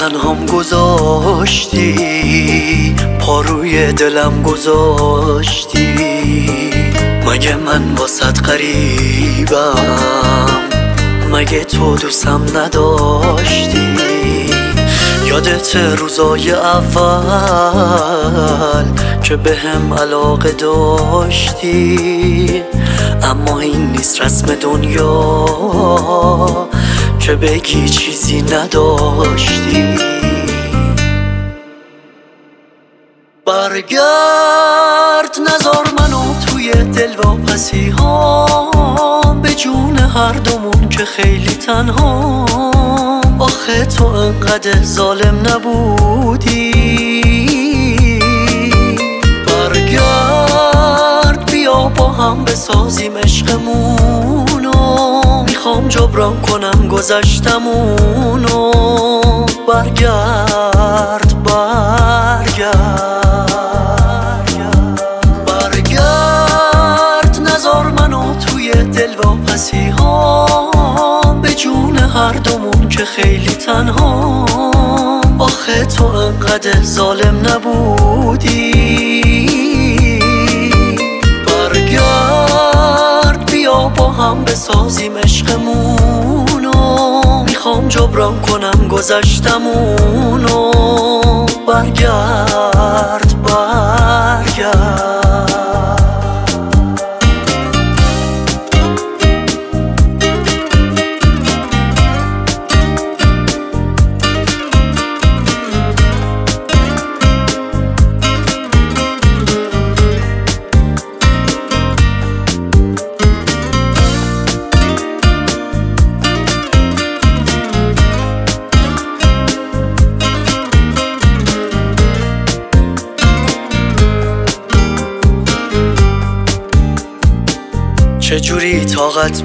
تنهام گذاشتی، پا روی دلم گذاشتی. مگه من واسط غریبم؟ مگه تو دوستم نداشتی؟ یادت روزای اول که به هم علاقه داشتی؟ اما این نیست رسم دنیا که بگی چیزی نداشتی. برگرد نذار منو توی دلواپسی ها، به جون هر دومون که خیلی تنها. آخه تو انقدر ظالم نبودی. برگرد بیا با هم بسازیم عشقمونو، میخوام جبران کنم گذشتمونو. برگرد نذار منو توی دلواپسی ها، به جون هر دومون که خیلی تنها. آخه تو انقدر ظالم نبودی. برگرد بیا با هم بسازیم عشقمونو، میخوام جبران کنم گذشتمونو. برگرد چجوری طاقت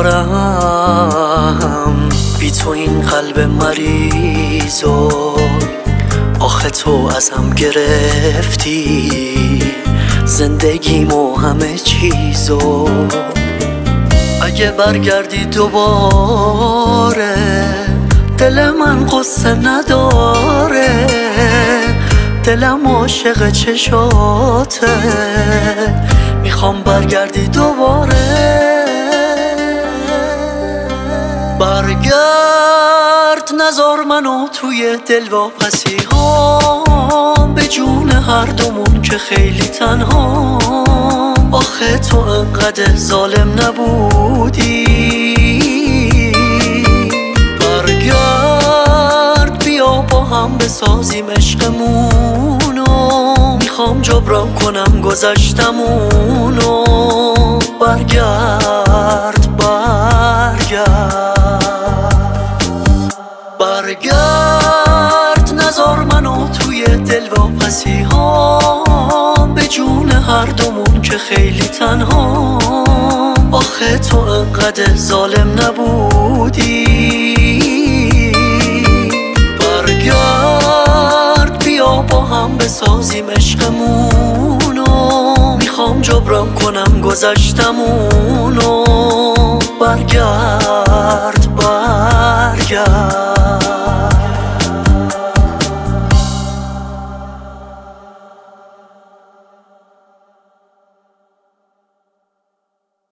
بیارم بی تو این قلب مریضو؟ آخه تو ازم گرفتی زندگیمو همه چیزو. اگه برگردی دوباره دل من قصه نداره، دلم عاشق چشاته. میخوام برگردی دوباره. برگرد نذار منو توی دلواپسی ها، به جون هر دومون که خیلی تنها. آخه تو انقدر ظالم نبودی. برگرد بیا با هم بسازیم عشقمونو، میخوام جبران کنم گذشتمونو. برگرد نذار منو توی دلواپسی ها، به جون هر دومون که خیلی تنها. آخه تو انقدر ظالم نبودی. برگرد بیا با هم بسازیم عشقمونو، میخوام جبران کنم گذشتمونو. برگرد